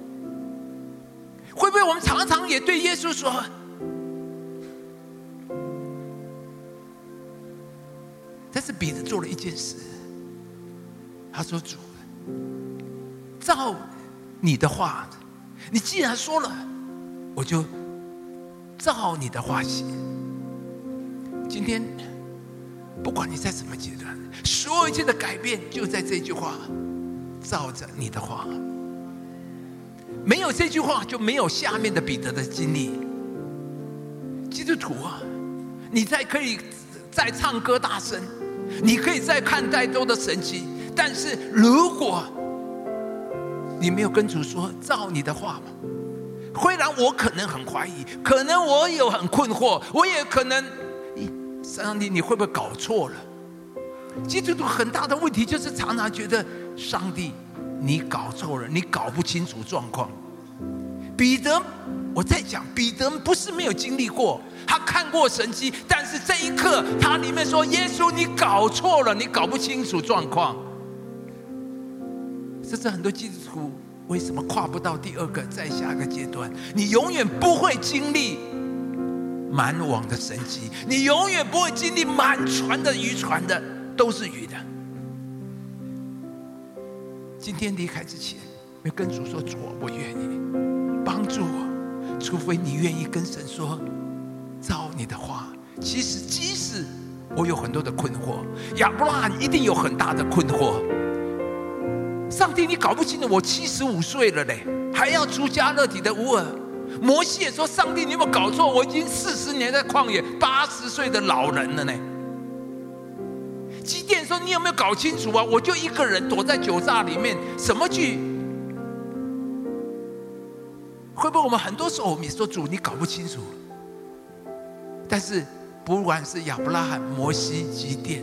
会不会我们常常也对耶稣说？但是彼得做了一件事，他说：“主，照你的话，你既然说了，我就照你的话写。”今天，不管你在什么阶段，所有一切的改变就在这句话：“照着你的话。”没有这句话，就没有下面的彼得的经历。基督徒啊，你再可以再唱歌大声，你可以再看太多的神迹，但是如果你没有跟主说照你的话嘛，虽然我可能很怀疑，可能我有很困惑，我也可能，上帝你会不会搞错了？基督徒很大的问题就是常常觉得上帝你搞错了，你搞不清楚状况。彼得，我在讲彼得不是没有经历过，他看过神迹，但是这一刻他里面说：“耶稣，你搞错了，你搞不清楚状况。”这是很多基督徒为什么跨不到第二个再下一个阶段？你永远不会经历满网的神迹，你永远不会经历满船的渔船的都是鱼的。今天离开之前，没跟主说：“主，我愿意帮助我。”除非你愿意跟神说：“照你的话。”其实，即使我有很多的困惑，亚伯拉罕一定有很大的困惑。上帝，你搞不清楚，我七十五岁了嘞，还要出加勒底的乌尔。摩西也说：“上帝，你有没有搞错？我已经四十年在旷野，八十岁的老人了呢。”基甸说：“你有没有搞清楚啊？我就一个人躲在酒榨里面，什么剧？”会不会我们很多时候我们也说：“主，你搞不清楚。”但是不管是亚伯拉罕、摩西、基甸、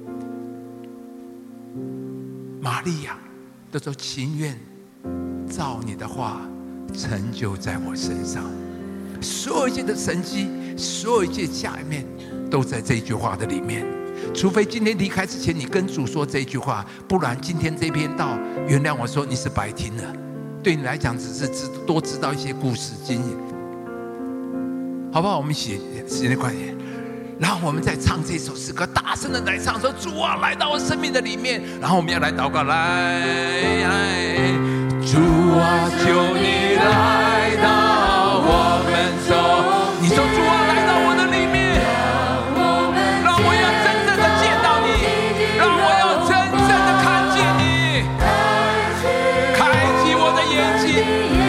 玛利亚，都说：“情愿照你的话成就在我身上。”所有一切的神迹，所有一切下面，都在这句话的里面。除非今天离开之前，你跟主说这句话，不然今天这篇道，原谅我说你是白听了。对你来讲，只是知多知道一些故事经验，好不好？我们写写那块，然后我们再唱这首诗歌，大声的来唱，说：“主啊，来到我生命的里面。”然后我们要来祷告，来来，主啊，求你来到我们中。你说：“主啊，来到我的里面，让我要真正的见到你，让我要真正的看见你，开启我的眼睛，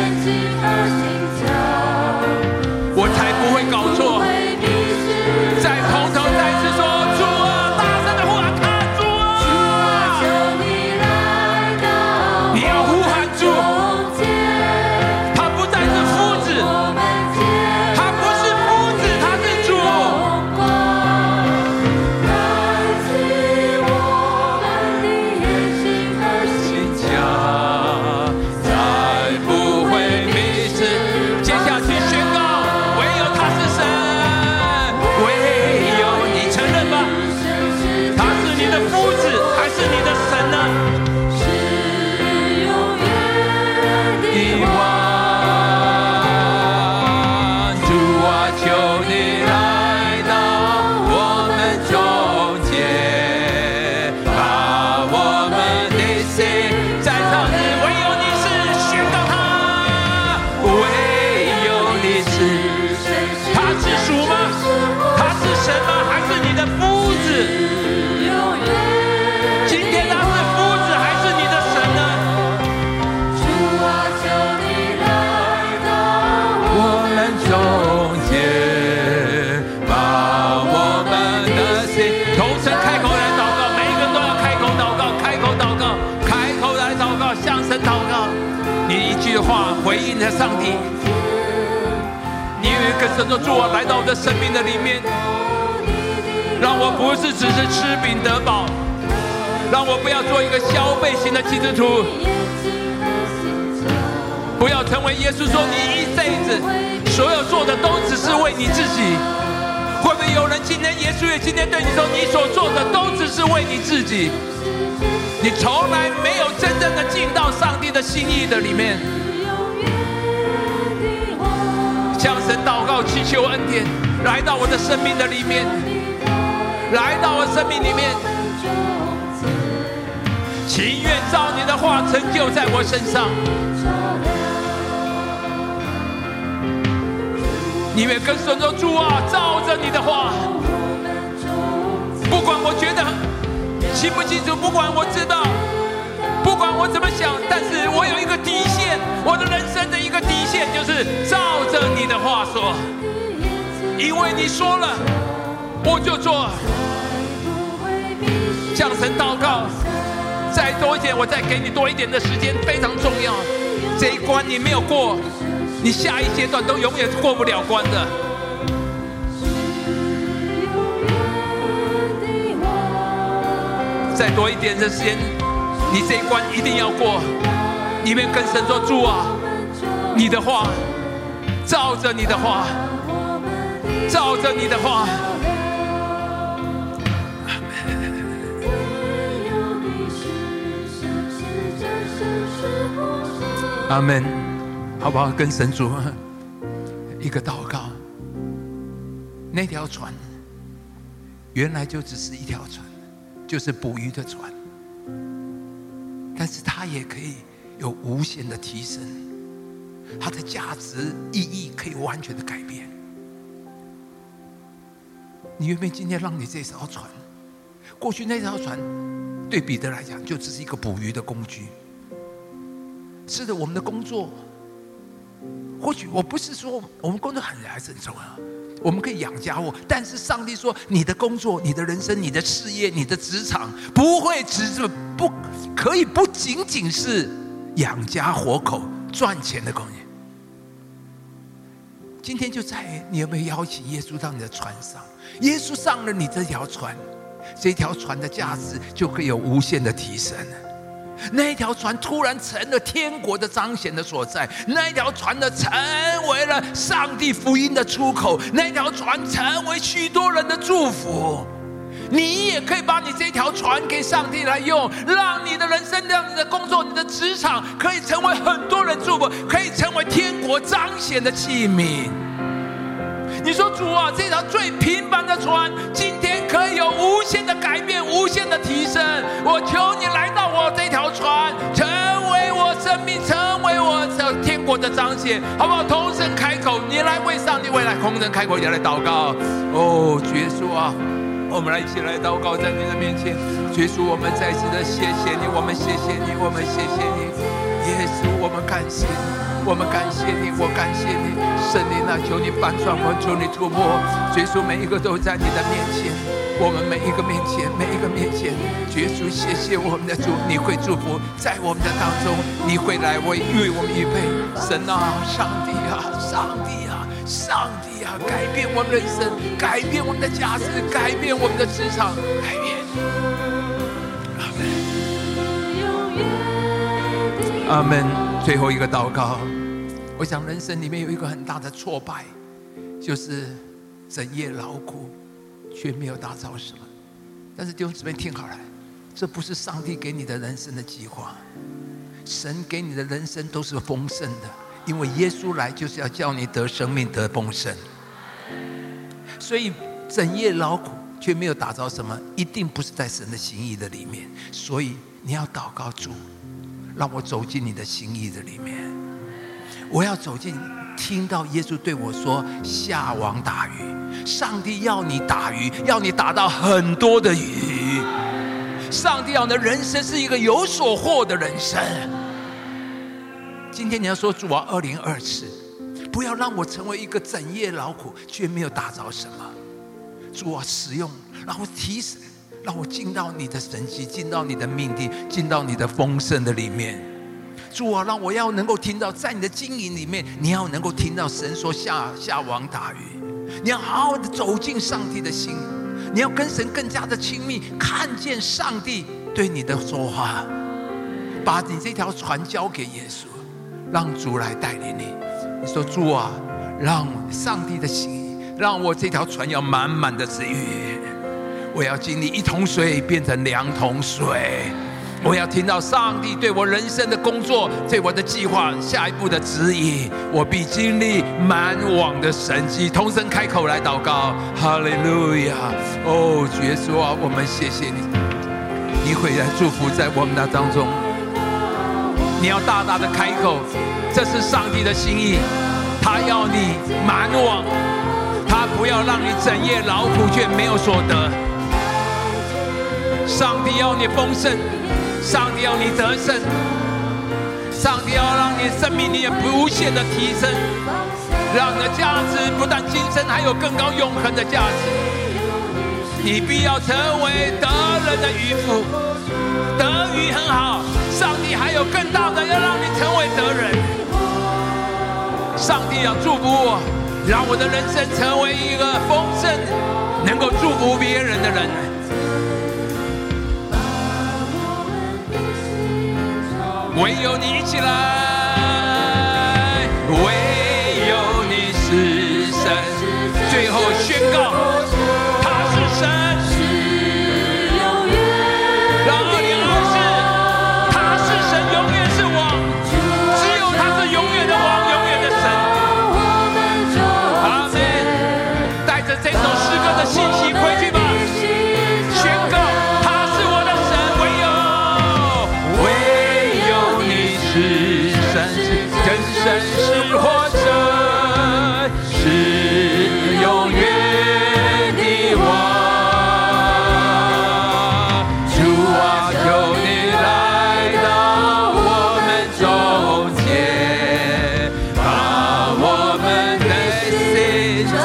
我才不会搞错。”再从头再次说：“主啊，大声的呼喊，看主啊！你要呼喊主，他不在上帝，你也跟神说主啊，来到我的生命的里面，让我不是只是吃饼得饱，让我不要做一个消费型的基督徒，不要成为耶稣说你一辈子所有做的都只是为你自己。会不会有人今天耶稣也今天对你说，你所做的都只是为你自己，你从来没有真正的进到上帝的心意的里面。向神祷告祈求恩典来到我的生命的里面，来到我生命里面，情愿照你的话成就在我身上。你也跟神说主啊，照着你的话，不管我觉得清不清楚，不管我知道，不管我怎么想，但是我有一个底线，我的人生的一个底线就是照着你的话说，因为你说了我就做。向神祷告，再多一点，我再给你多一点的时间，非常重要。这一关你没有过，你下一阶段都永远过不了关的。再多一点的时间，你这一关一定要过。你们跟神说主啊，你的话，照着你的话，照着你的话。阿们，好不好？跟神主一个祷告。那条船原来就只是一条船，就是捕鱼的船，但是它也可以有无限的提升，它的价值意义可以完全的改变。你愿不愿意今天让你这艘船，过去那条船对彼得来讲就只是一个捕鱼的工具。是的，我们的工作，或许我不是说我们工作很还是很重要，我们可以养家活，但是上帝说，你的工作、你的人生、你的事业、你的职场，不会只是不可以不仅仅是养家活口、赚钱的工作。今天就在于你有没有邀请耶稣到你的船上？耶稣上了你这条船，这条船的价值就可以有无限的提升。那条船突然成了天国的彰显的所在，那条船呢成为了上帝福音的出口，那条船成为许多人的祝福。你也可以把你这条船给上帝来用，让你的人生、让你的工作、你的职场可以成为很多人祝福，可以成为天国彰显的器皿。你说主啊，这条最平凡的船今天可以有无限的改变、无限的提升，我求你来到我这条船，成为我生命，成为我的天国的彰显，好不好？同声开口，你来为上帝，为来同声开口，也来祷告。哦，耶稣啊，我们来一起来祷告，在你的面前，耶稣，我们再次的谢谢你，我们谢谢你，我们谢谢你，耶稣，我们感谢你。我们感谢你，我感谢你，圣灵啊，求你翻转我，求你突破。耶稣，每一个都在你的面前，我们每一个面前，每一个面前，耶稣，谢谢我们的主，你会祝福在我们的当中，你会来为为我们预备。神啊，上帝啊，上帝啊，上帝啊，改变我们人生，改变我们的价值，改变我们的职场，改变。阿们。最后一个祷告，我想人生里面有一个很大的挫败，就是整夜劳苦却没有达到什么。但是弟兄姊妹听好了，这不是上帝给你的人生的计划，神给你的人生都是丰盛的，因为耶稣来就是要叫你得生命得丰盛。所以整夜劳苦却没有达到什么，一定不是在神的心意的里面。所以你要祷告主，让我走进你的心意的里面，我要走进，听到耶稣对我说下网打鱼。上帝要你打鱼，要你打到很多的鱼。上帝要你的人生是一个有所获的人生。今天你要说主啊，二零二四不要让我成为一个整夜劳苦却没有打着什么。主啊，使用让我提升，让我进到你的神迹，进到你的命定，进到你的丰盛的里面。 主啊，让我要能够听到，在你的经营里面，你要能够听到神说下下网打鱼，你要好好的走进上帝的心，你要跟神更加的亲密，看见上帝对你的说话，把你这条船交给耶稣，让主来带领你。你说主啊，让上帝的心意，让我这条船要满满的是鱼，我要经历一桶水变成两桶水，我要听到上帝对我人生的工作，对我的计划下一步的指引，我必经历满网的神迹。同声开口来祷告，哈利路亚！哦，主耶稣啊，我们谢谢你，你会来祝福在我们的当中。你要大大的开口，这是上帝的心意，他要你满网，他不要让你整夜劳苦却没有所得。上帝要你丰盛，上帝要你得胜，上帝要让你生命力无限的提升，让你的价值不但今生，还有更高永恒的价值。你必要成为得人的渔夫，得鱼很好，上帝还有更大的要让你成为得人。上帝要祝福我，让我的人生成为一个丰盛，能够祝福别人的人。唯有你一起来，唯有你是神。最后宣告，他是神，是永远。然后二零二四，他是神，永远是王，只有他是永远的王，永远的神。阿们。带着这首诗歌的信息回去吧，宣告他是我的神，唯有。是神，是真神，是活着，是永远的王。主啊，求你来到我们中间，把我们的心照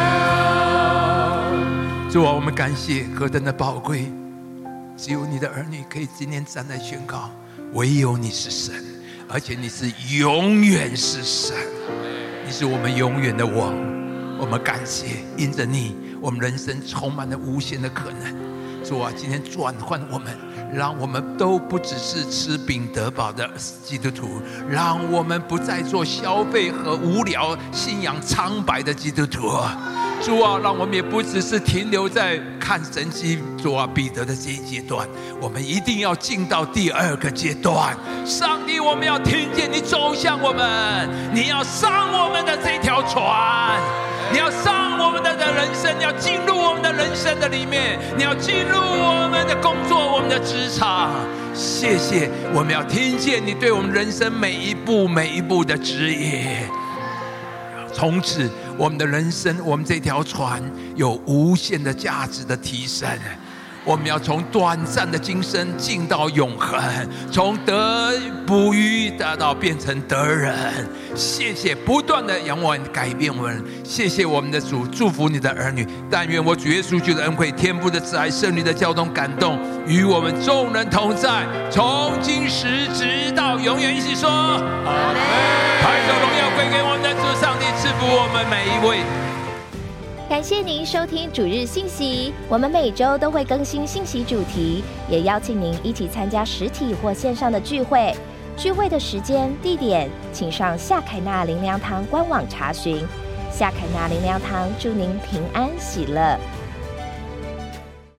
亮。主啊，我们感谢何等的宝贵，只有你的儿女可以今天站在宣告，唯有你是神，而且你是永远是神，你是我们永远的王。我们感谢，因着你，我们人生充满了无限的可能。主啊，今天转换我们，让我们都不只是吃饼得饱的基督徒，让我们不再做消费和无聊、信仰苍白的基督徒。主啊，让我们也不只是停留在看神迹，主啊，彼得的这一阶段，我们一定要进到第二个阶段。上帝，我们要听见你走向我们，你要上我们的这条船，你要上我们的人生，你要进入我们的人生的里面，你要进入我们的工作，我们的职场。谢谢，我们要听见你对我们人生每一步每一步的指引。从此我们的人生，我们这条船有无限的价值的提升。我们要从短暂的今生进到永恒，从得捕鱼得到变成得人。谢谢，不断的仰望改变我们。谢谢我们的主，祝福你的儿女。但愿我主耶稣基督的恩惠、天父的慈爱、圣灵的交通感动，与我们众人同在，从今时直到永远。一起说阿们。抬手荣耀归给我们的主上帝，赐福我们每一位。 感谢您收听主日信息，我们每周都会更新信息主题，也邀请您一起参加实体或线上的聚会。聚会的时间、地点，请上夏凯纳灵粮堂官网查询。夏凯纳灵粮堂祝您平安喜乐。